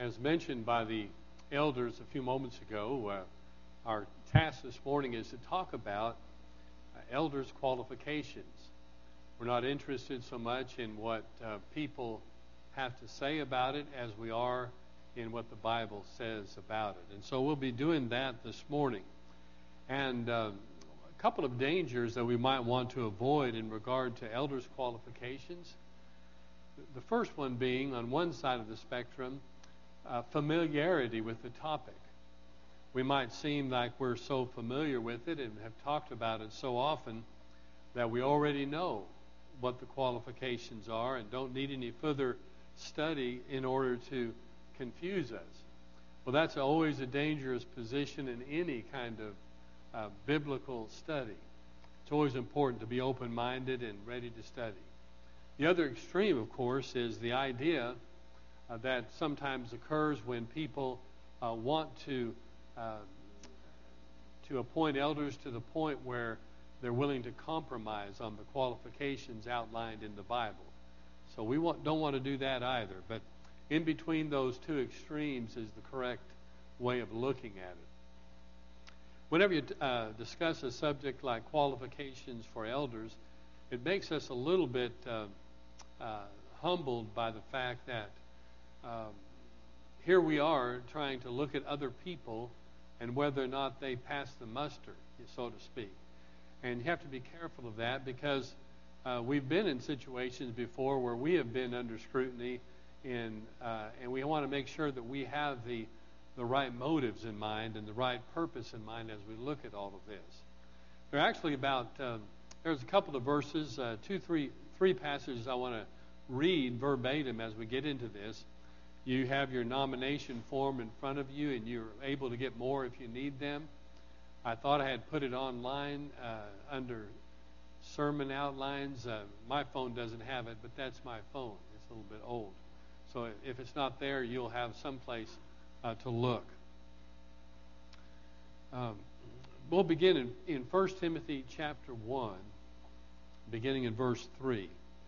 As mentioned by the elders a few moments ago, our task this morning is to talk about elders' qualifications. We're not interested so much in what people have to say about it as we are in what the Bible says about it. And so we'll be doing that this morning. And a couple of dangers that we might want to avoid in regard to elders' qualifications. The first one being, on one side of the spectrum, familiarity with the topic. We might seem like we're so familiar with it and have talked about it so often that we already know what the qualifications are and don't need any further study in order to confuse us. Well, that's always a dangerous position in any kind of biblical study. It's always important to be open-minded and ready to study. The other extreme, of course, is the idea that sometimes occurs when people want to appoint elders to the point where they're willing to compromise on the qualifications outlined in the Bible. So we don't want to do that either. But in between those two extremes is the correct way of looking at it. Whenever you discuss a subject like qualifications for elders, it makes us a little bit humbled by the fact that here we are trying to look at other people and whether or not they pass the muster, so to speak. And you have to be careful of that because we've been in situations before where we have been under scrutiny and we want to make sure that we have the right motives in mind and the right purpose in mind as we look at all of this. There are actually there's a couple of verses, three passages I want to read verbatim as we get into this. You have your nomination form in front of you, and you're able to get more if you need them. I thought I had put it online under sermon outlines. My phone doesn't have it, but that's my phone. It's a little bit old. So if it's not there, you'll have someplace to look. We'll begin in 1 Timothy chapter 1, beginning in verse 3.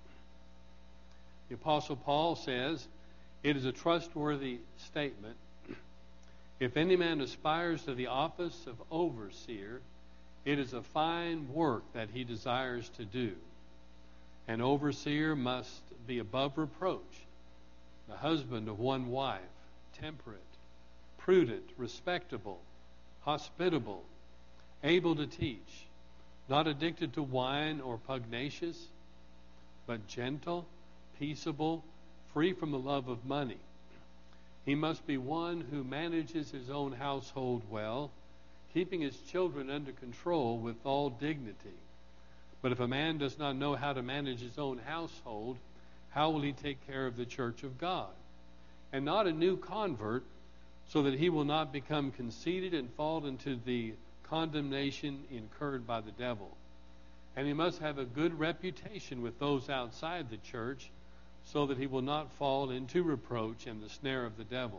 The Apostle Paul says, "It is a trustworthy statement. If any man aspires to the office of overseer, it is a fine work that he desires to do. An overseer must be above reproach, the husband of one wife, temperate, prudent, respectable, hospitable, able to teach, not addicted to wine or pugnacious, but gentle, peaceable, free from the love of money. He must be one who manages his own household well, keeping his children under control with all dignity. But if a man does not know how to manage his own household, how will he take care of the church of God? And not a new convert, so that he will not become conceited and fall into the condemnation incurred by the devil. And he must have a good reputation with those outside the church, so that he will not fall into reproach and the snare of the devil."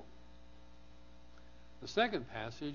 The second passage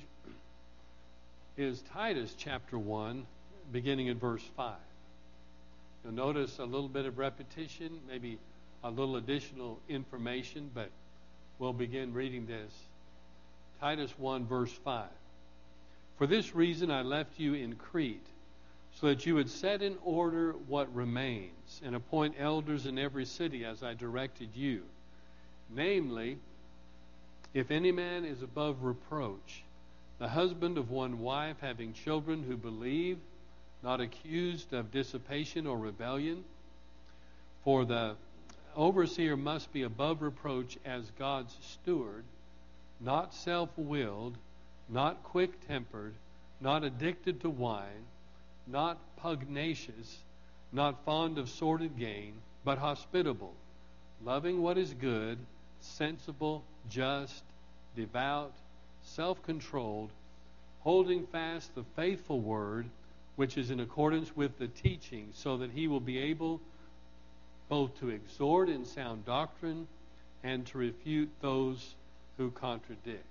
is Titus chapter 1, beginning in verse 5. You'll notice a little bit of repetition, maybe a little additional information, but we'll begin reading this. Titus 1, verse 5. "For this reason I left you in Crete, so that you would set in order what remains, and appoint elders in every city as I directed you. Namely, if any man is above reproach, the husband of one wife, having children who believe, not accused of dissipation or rebellion. For the overseer must be above reproach as God's steward, not self-willed, not quick-tempered, not addicted to wine, not pugnacious, not fond of sordid gain, but hospitable, loving what is good, sensible, just, devout, self-controlled, holding fast the faithful word, which is in accordance with the teaching, so that he will be able both to exhort in sound doctrine and to refute those who contradict."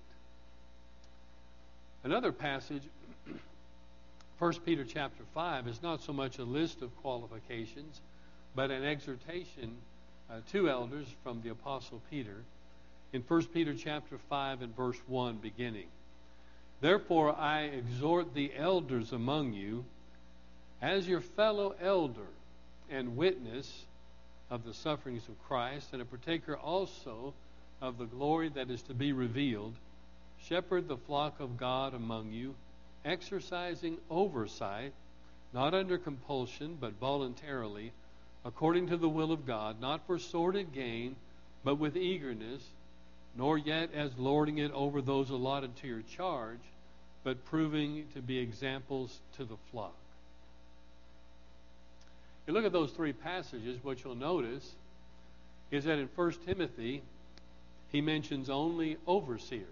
Another passage, 1 Peter chapter 5, is not so much a list of qualifications, but an exhortation to elders from the Apostle Peter. in 1 Peter chapter 5 and verse 1 beginning. Therefore I exhort the elders among you, as your fellow elder and witness of the sufferings of Christ, and a partaker also of the glory that is to be revealed, shepherd the flock of God among you, exercising oversight, not under compulsion, but voluntarily, according to the will of God, not for sordid gain, but with eagerness, nor yet as lording it over those allotted to your charge, but proving to be examples to the flock. You look at those three passages, what you'll notice is that in 1 Timothy, he mentions only overseers.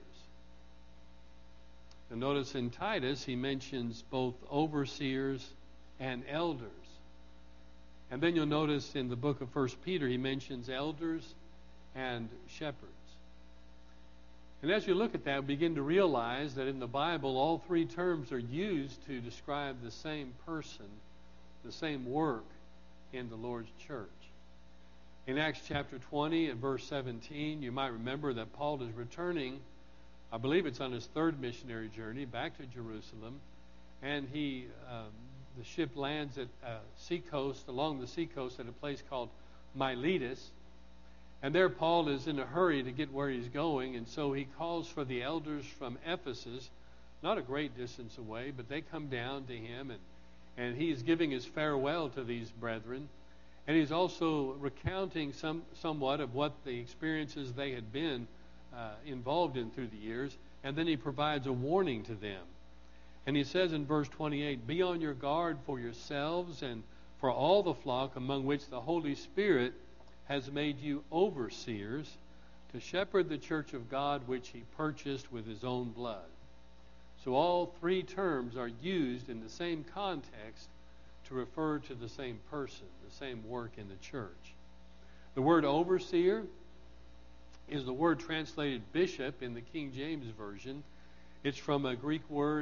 And notice in Titus, he mentions both overseers and elders. And then you'll notice in the book of 1 Peter, he mentions elders and shepherds. And as you look at that, begin to realize that in the Bible, all three terms are used to describe the same person, the same work in the Lord's church. In Acts chapter 20 and verse 17, you might remember that Paul is returning, I believe it's on his third missionary journey, back to Jerusalem, and the ship lands at along the seacoast at a place called Miletus. And there Paul is in a hurry to get where he's going, and so he calls for the elders from Ephesus, not a great distance away, but they come down to him, and he's giving his farewell to these brethren. And he's also recounting somewhat of what the experiences they had been involved in through the years, and then he provides a warning to them. And he says in verse 28, "Be on your guard for yourselves and for all the flock among which the Holy Spirit has made you overseers, to shepherd the church of God which he purchased with his own blood." So all three terms are used in the same context to refer to the same person, the same work in the church. The word overseer is the word translated bishop in the King James Version. It's from a Greek word,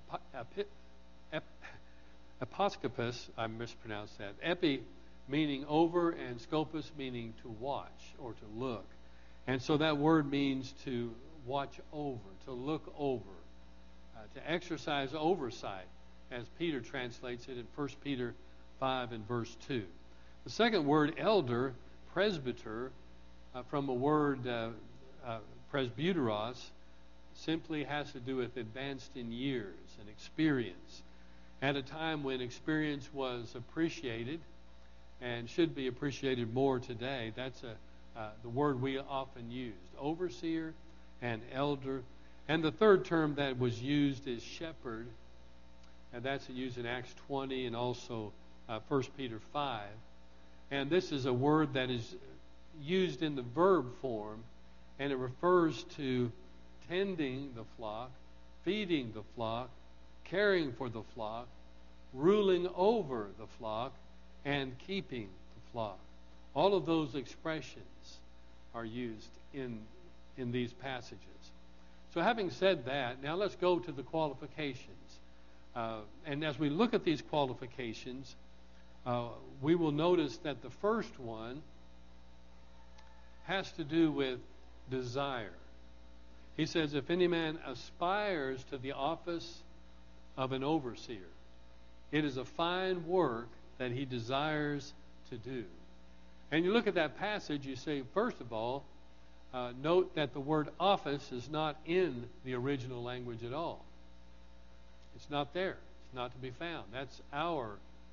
episkopos, I mispronounced that. Epi meaning over, and scopus meaning to watch or to look. And so that word means to watch over, to look over, to exercise oversight, as Peter translates it in 1 Peter 5 and verse 2. The second word, elder, presbyter, from a word presbyteros, simply has to do with advanced in years and experience. At a time when experience was appreciated and should be appreciated more today, that's the word we often used, overseer and elder. And the third term that was used is shepherd, and that's used in Acts 20 and also 1 Peter 5. And this is a word that is used in the verb form, and it refers to tending the flock, feeding the flock, caring for the flock, ruling over the flock, and keeping the flock. All of those expressions are used in these passages. So having said that, now let's go to the qualifications. And as we look at these qualifications, we will notice that the first one has to do with desire. He says, if any man aspires to the office of an overseer, it is a fine work that he desires to do. And you look at that passage, you say, first of all, note that the word office is not in the original language at all. It's not there. It's not to be found. That's our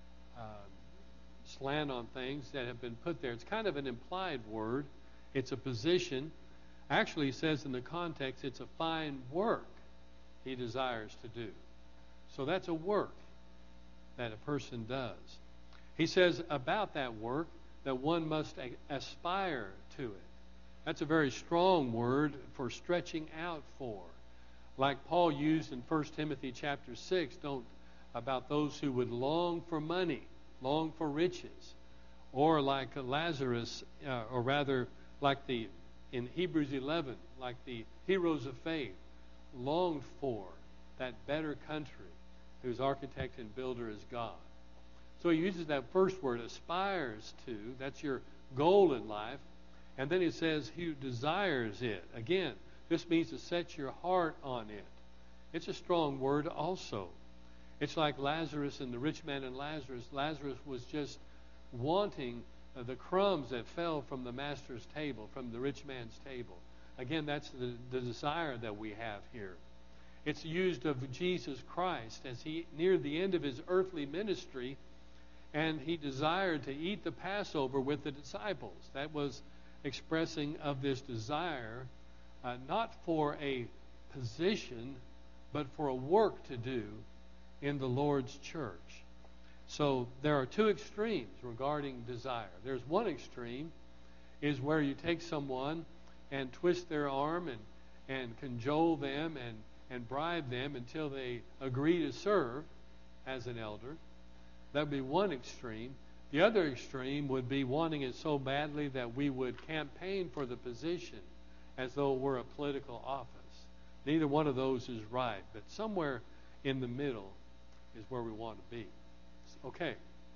slant on things that have been put there. It's kind of an implied word. It's a position. Actually, he says in the context, it's a fine work he desires to do. So that's a work that a person does. He says about that work that one must aspire to it. That's a very strong word for stretching out for. Like Paul used in 1 Timothy chapter 6, about those who would long for money, long for riches. Or like Lazarus, or rather like in Hebrews 11, like the heroes of faith, longed for that better country whose architect and builder is God. So he uses that first word, aspires to. That's your goal in life. And then he says, "He desires it." Again, this means to set your heart on it. It's a strong word also. It's like Lazarus and the rich man and Lazarus. Lazarus was just wanting the crumbs that fell from the master's table, from the rich man's table. Again, that's the desire that we have here. It's used of Jesus Christ as he neared the end of his earthly ministry, and he desired to eat the Passover with the disciples. That was expressing of this desire, not for a position, but for a work to do in the Lord's church. So there are two extremes regarding desire. There's one extreme is where you take someone and twist their arm and cajole them and bribe them until they agree to serve as an elder. That would be one extreme. The other extreme would be wanting it so badly that we would campaign for the position as though we're a political office. Neither one of those is right, but somewhere in the middle is where we want to be. Okay.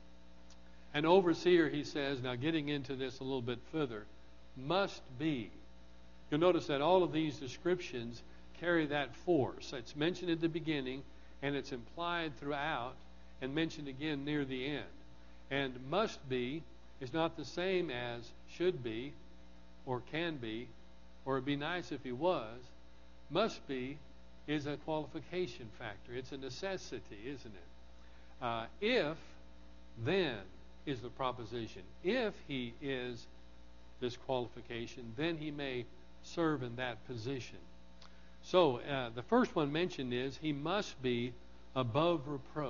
An overseer, he says, now getting into this a little bit further, must be. You'll notice that all of these descriptions carry that force. It's mentioned at the beginning, and it's implied throughout, and mentioned again near the end. And must be is not the same as should be, or can be, or it'd be nice if he was. Must be is a qualification factor. It's a necessity, isn't it? If, then is the proposition. If he is this qualification, then he may serve in that position. So the first one mentioned is he must be above reproach.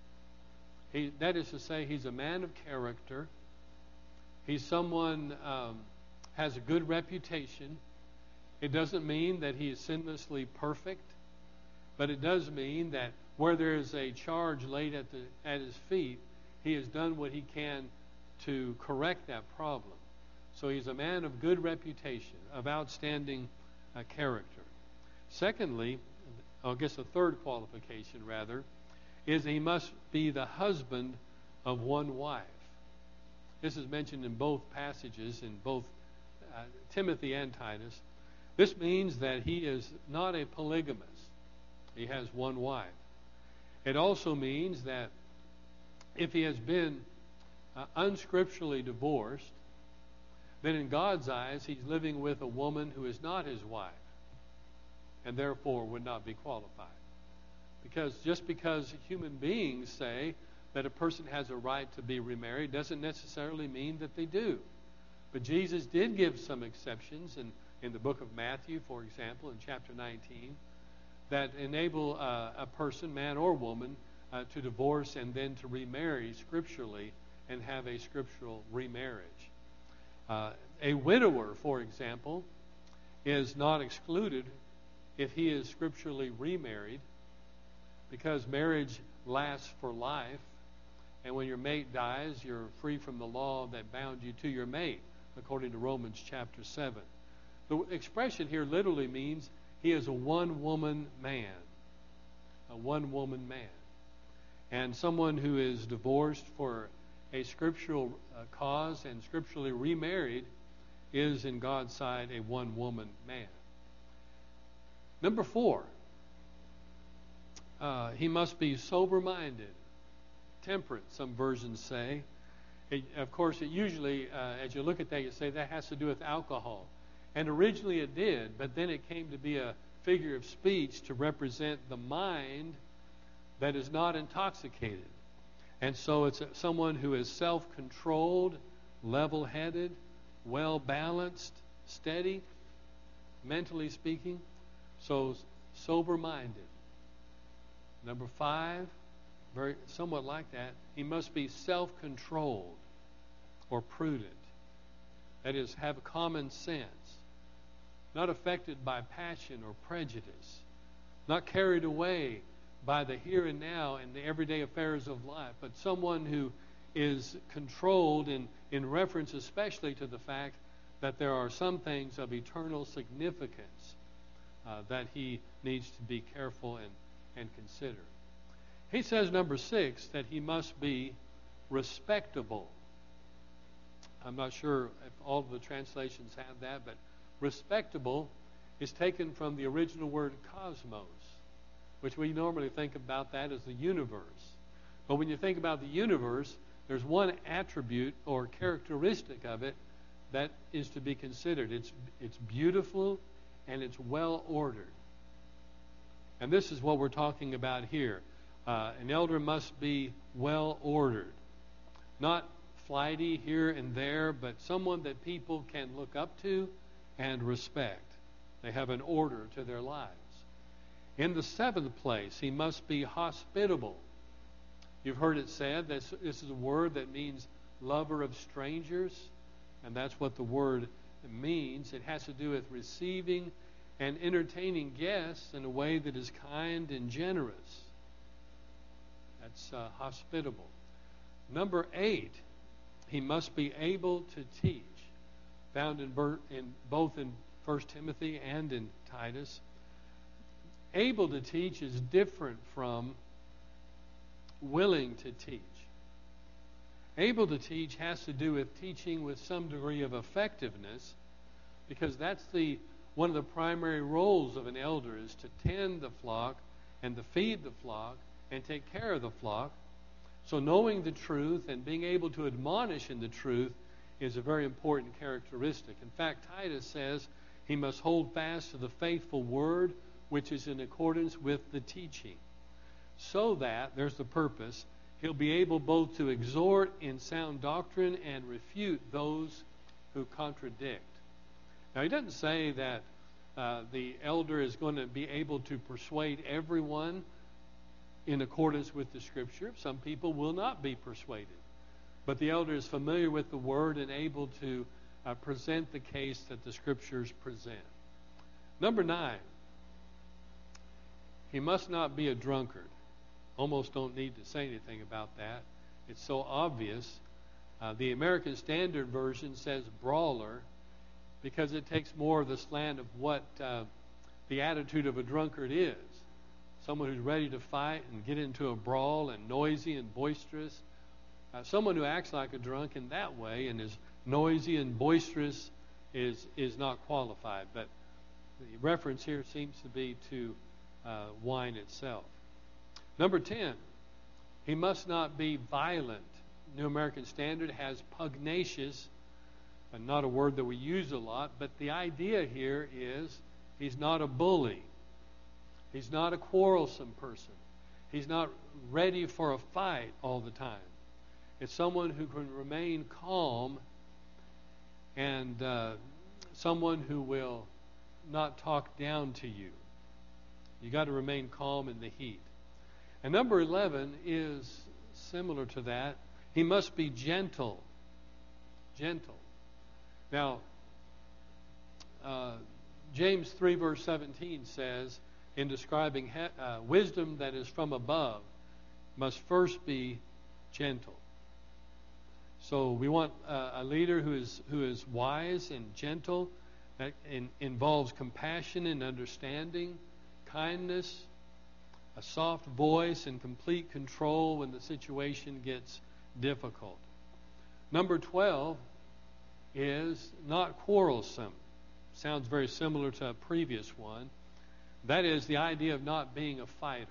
That is to say, he's a man of character. He's someone has a good reputation. It doesn't mean that he is sinlessly perfect, but it does mean that where there is a charge laid at his feet, he has done what he can to correct that problem. So he's a man of good reputation, of outstanding character. Secondly, I guess a third qualification rather, is he must be the husband of one wife. This is mentioned in both passages, in both Timothy and Titus. This means that he is not a polygamist. He has one wife. It also means that if he has been unscripturally divorced, then in God's eyes he's living with a woman who is not his wife, and therefore would not be qualified. Because just because human beings say that a person has a right to be remarried doesn't necessarily mean that they do. But Jesus did give some exceptions in the book of Matthew, for example, in chapter 19, that enable a person, man or woman, to divorce and then to remarry scripturally and have a scriptural remarriage. A widower, for example, is not excluded if he is scripturally remarried, because marriage lasts for life, and when your mate dies, you're free from the law that bound you to your mate, according to Romans chapter 7. The expression here literally means he is a one-woman man. A one-woman man. And someone who is divorced for a scriptural cause and scripturally remarried is, in God's sight, a one-woman man. Number 4, he must be sober-minded, temperate, some versions say. Of course, it usually, as you look at that, you say that has to do with alcohol. And originally it did, but then it came to be a figure of speech to represent the mind that is not intoxicated. And so it's someone who is self-controlled, level-headed, well-balanced, steady, mentally speaking. So sober-minded. Number 5, very somewhat like that, he must be self-controlled or prudent. That is, have common sense. Not affected by passion or prejudice. Not carried away by the here and now and the everyday affairs of life, but someone who is controlled in reference especially to the fact that there are some things of eternal significance that he needs to be careful and consider. He says, number 6, that he must be respectable. I'm not sure if all of the translations have that, but respectable is taken from the original word cosmos, which we normally think about that as the universe. But when you think about the universe, there's one attribute or characteristic of it that is to be considered. It's beautiful and it's well ordered. And this is what we're talking about here. An elder must be well ordered. Not flighty here and there, but someone that people can look up to and respect. They have an order to their lives. In the seventh place, he must be hospitable. You've heard it said that this is a word that means lover of strangers, and that's what the word means. It has to do with receiving and entertaining guests in a way that is kind and generous. That's hospitable. Number 8, he must be able to teach. Found in both in 1 Timothy and in Titus. Able to teach is different from willing to teach. Able to teach has to do with teaching with some degree of effectiveness, because that's one of the primary roles of an elder, is to tend the flock and to feed the flock and take care of the flock. So knowing the truth and being able to admonish in the truth is a very important characteristic. In fact, Titus says he must hold fast to the faithful word, which is in accordance with the teaching, so that, there's the purpose, he'll be able both to exhort in sound doctrine and refute those who contradict. Now, he doesn't say that the elder is going to be able to persuade everyone in accordance with the Scripture. Some people will not be persuaded. But the elder is familiar with the Word and able to present the case that the Scriptures present. Number 9, he must not be a drunkard. Almost don't need to say anything about that. It's so obvious. The American Standard Version says brawler, because it takes more of the slant of what the attitude of a drunkard is. Someone who's ready to fight and get into a brawl and noisy and boisterous. Someone who acts like a drunk in that way and is noisy and boisterous is not qualified. But the reference here seems to be to wine itself. Number 10, he must not be violent. New American Standard has pugnacious, and not a word that we use a lot, but the idea here is he's not a bully. He's not a quarrelsome person. He's not ready for a fight all the time. It's someone who can remain calm and someone who will not talk down to you. You got to remain calm in the heat. And number 11 is similar to that. He must be gentle. Gentle. Now, James 3 verse 17 says, in describing wisdom that is from above, must first be gentle. So we want a leader who is wise and gentle. That involves compassion and understanding, kindness, a soft voice, and complete control when the situation gets difficult. Number 12 is not quarrelsome. Sounds very similar to a previous one. That is the idea of not being a fighter.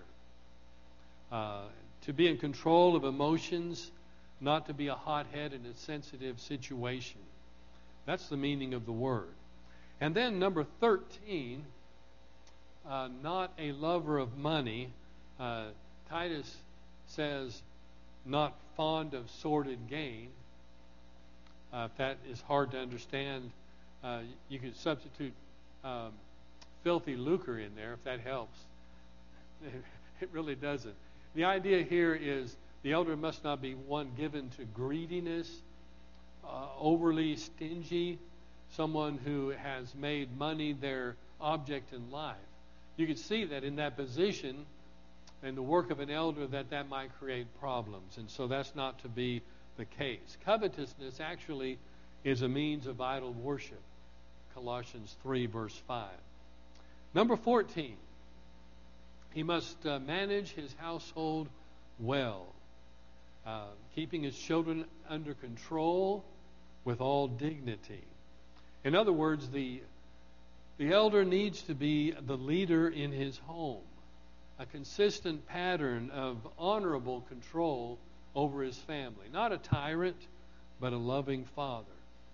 To be in control of emotions, not to be a hothead in a sensitive situation. That's the meaning of the word. And then number 13, not a lover of money. Titus says not fond of sordid gain. If that is hard to understand, you could substitute filthy lucre in there if that helps. It really doesn't. The idea here is the elder must not be one given to greediness, overly stingy, someone who has made money their object in life. You can see that in that position, in the work of an elder, that might create problems. And so that's not to be the case. Covetousness actually is a means of idol worship. Colossians 3 verse 5. Number 14, he must manage his household well, keeping his children under control, with all dignity. In other words, the elder needs to be the leader in his home, a consistent pattern of honorable control over his family. Not a tyrant, but a loving father.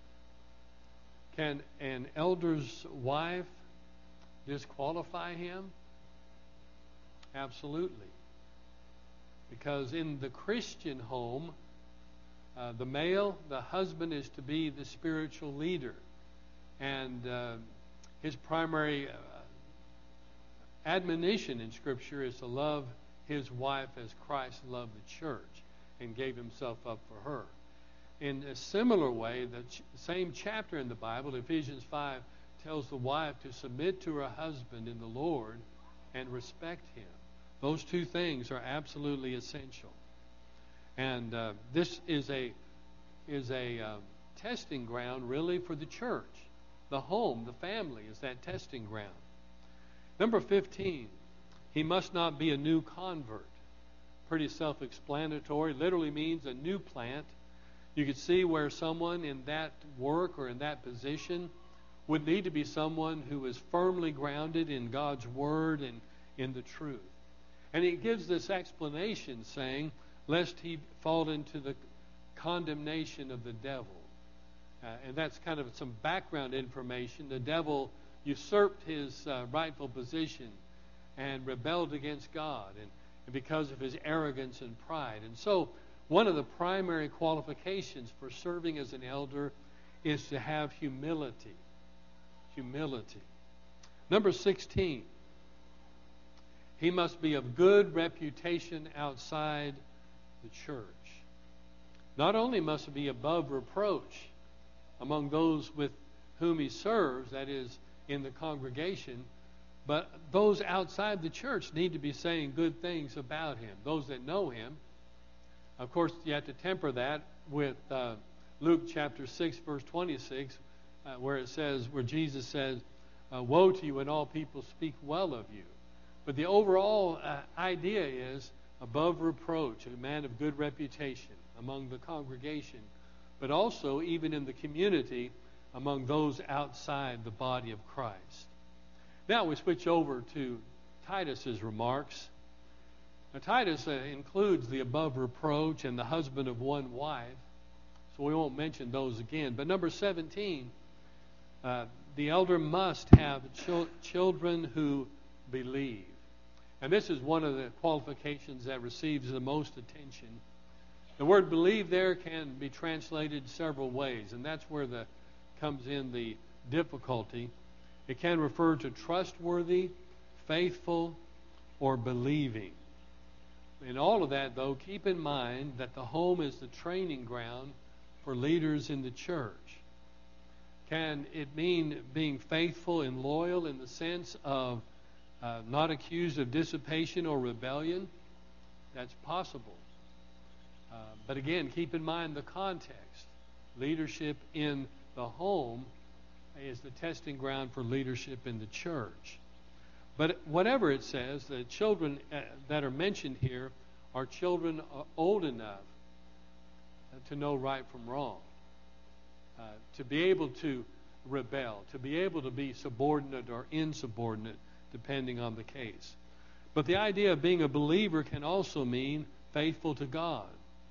Can an elder's wife disqualify him? Absolutely. Because in the Christian home, the husband is to be the spiritual leader. And his primary admonition in Scripture is to love his wife as Christ loved the church and gave himself up for her. In a similar way, the same chapter in the Bible, Ephesians 5, tells the wife to submit to her husband in the Lord and respect him. Those two things are absolutely essential. And this is a testing ground, really, for the church. The home, the family, is that testing ground. Number 15, he must not be a new convert. Pretty self-explanatory. Literally means a new plant. You could see where someone in that work or in that position would need to be someone who is firmly grounded in God's Word and in the truth. And he gives this explanation saying, lest he fall into the condemnation of the devil. And that's kind of some background information. The devil usurped his rightful position and rebelled against God, and because of his arrogance and pride. And so one of the primary qualifications for serving as an elder is to have humility. Humility. Number 16, he must be of good reputation outside the church. Not only must he be above reproach among those with whom he serves, that is, in the congregation, but those outside the church need to be saying good things about him, those that know him. Of course, you have to temper that with Luke chapter 6, verse 26, where Jesus says, woe to you when all people speak well of you. But the overall idea is above reproach, a man of good reputation among the congregation, but also even in the community among those outside the body of Christ. Now we switch over to Titus's remarks. Now, Titus includes the above reproach and the husband of one wife, so we won't mention those again. But number 17, the elder must have children who believe. And this is one of the qualifications that receives the most attention. The word believe there can be translated several ways, and that's where comes in the difficulty. It can refer to trustworthy, faithful, or believing. In all of that, though, keep in mind that the home is the training ground for leaders in the church. Can it mean being faithful and loyal in the sense of not accused of dissipation or rebellion? That's possible. But again, keep in mind the context. Leadership in the home is the testing ground for leadership in the church. But whatever it says, the children that are mentioned here are children old enough to know right from wrong, to be able to rebel, to be able to be subordinate or insubordinate, depending on the case. But the idea of being a believer can also mean faithful to God.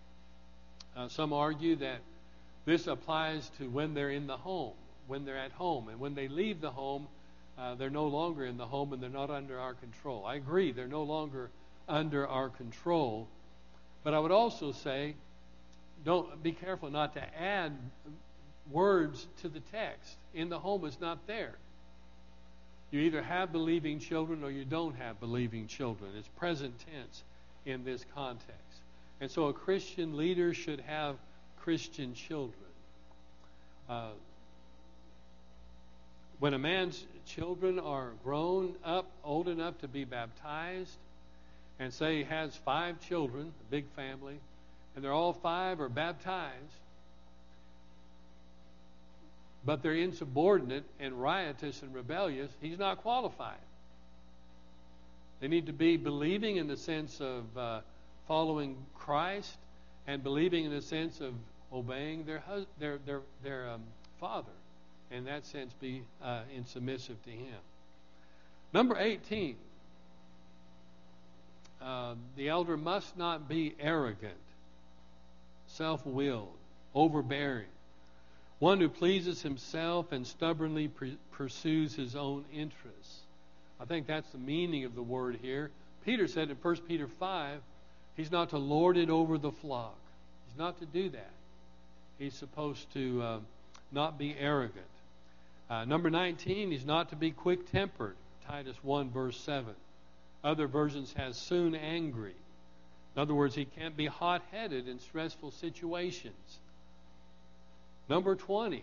Some argue that this applies to when they're in the home, when they're at home, and when they leave the home, they're no longer in the home and they're not under our control. I agree, they're no longer under our control. But I would also say, be careful not to add words to the text. In the home is not there. You either have believing children or you don't have believing children. It's present tense in this context. And so a Christian leader should have Christian children. When a man's children are grown up, old enough to be baptized, and say he has 5 children, a big family, and they're all 5 are baptized, but they're insubordinate and riotous and rebellious, he's not qualified. They need to be believing in the sense of following Christ, and believing in the sense of obeying their father. In that sense, be submissive to him. Number 18. The elder must not be arrogant, self-willed, overbearing, one who pleases himself and stubbornly pursues his own interests. I think that's the meaning of the word here. Peter said in 1 Peter 5, he's not to lord it over the flock. He's not to do that. He's supposed to not be arrogant. Number 19, he's not to be quick-tempered. Titus 1, verse 7. Other versions has soon angry. In other words, he can't be hot-headed in stressful situations. Number 20,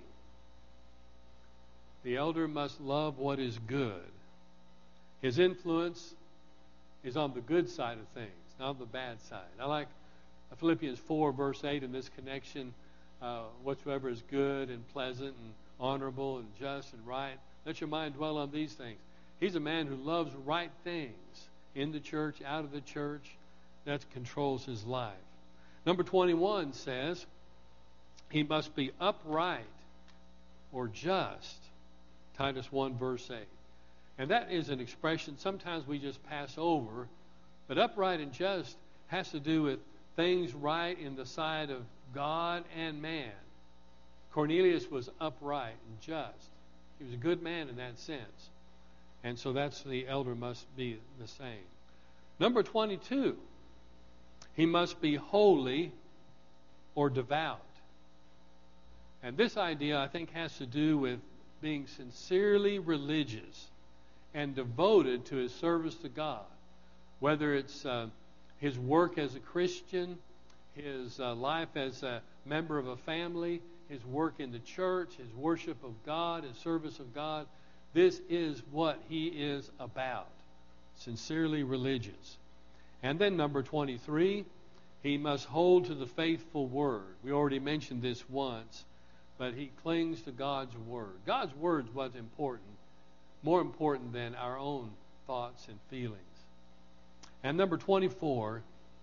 the elder must love what is good. His influence is on the good side of things, not the bad side. I like Philippians 4, verse 8 in this connection. Whatsoever is good and pleasant and honorable and just and right, let your mind dwell on these things. He's a man who loves right things in the church, out of the church. That controls his life. Number 21 says he must be upright or just. Titus 1, verse 8. And that is an expression sometimes we just pass over, but upright and just has to do with things right in the sight of God and man. Cornelius was upright and just. He was a good man in that sense. And so that's the elder must be the same. Number 22, he must be holy or devout. And this idea, I think, has to do with being sincerely religious and devoted to his service to God. Whether it's his work as a Christian, his life as a member of a family, his work in the church, his worship of God, his service of God. This is what he is about. Sincerely religious. And then number 23, he must hold to the faithful word. We already mentioned this once, but he clings to God's word. God's word is what's important, more important than our own thoughts and feelings. And number 24,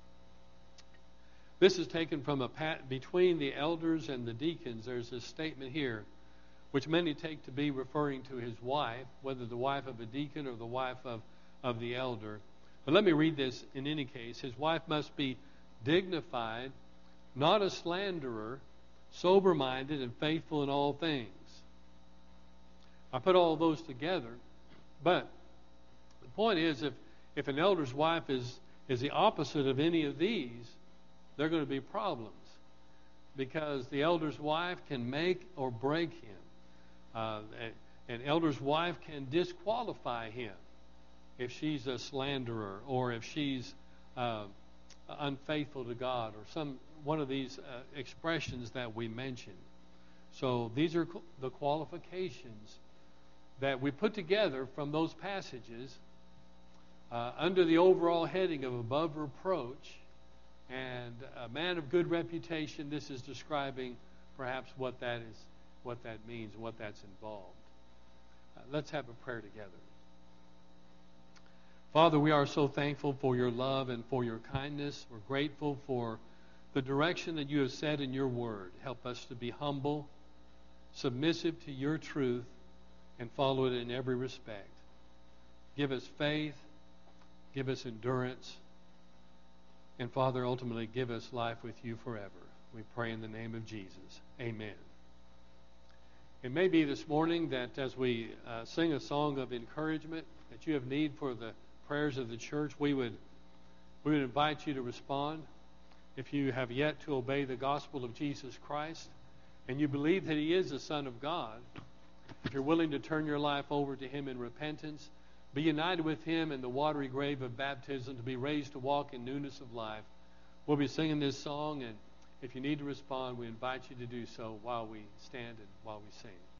this is taken from between the elders and the deacons. There's this statement here, which many take to be referring to his wife, whether the wife of a deacon or the wife of the elder. But let me read this in any case. His wife must be dignified, not a slanderer, sober-minded, and faithful in all things. I put all those together, but the point is, if an elder's wife is the opposite of any of these, there are going to be problems, because the elder's wife can make or break him. An elder's wife can disqualify him if she's a slanderer or if she's unfaithful to God or one of these expressions that we mentioned. So these are the qualifications that we put together from those passages under the overall heading of above reproach and a man of good reputation. This is describing perhaps what that means, and what that's involved. Let's have a prayer together. Father, we are so thankful for your love and for your kindness. We're grateful for the direction that you have set in your word. Help us to be humble, submissive to your truth, and follow it in every respect. Give us faith, give us endurance, and Father, ultimately give us life with you forever. We pray in the name of Jesus. Amen. It may be this morning that as we sing a song of encouragement that you have need for the prayers of the church, we would invite you to respond. If you have yet to obey the gospel of Jesus Christ and you believe that he is the Son of God, if you're willing to turn your life over to him in repentance, be united with him in the watery grave of baptism to be raised to walk in newness of life, we'll be singing this song, and if you need to respond, we invite you to do so while we stand and while we sing.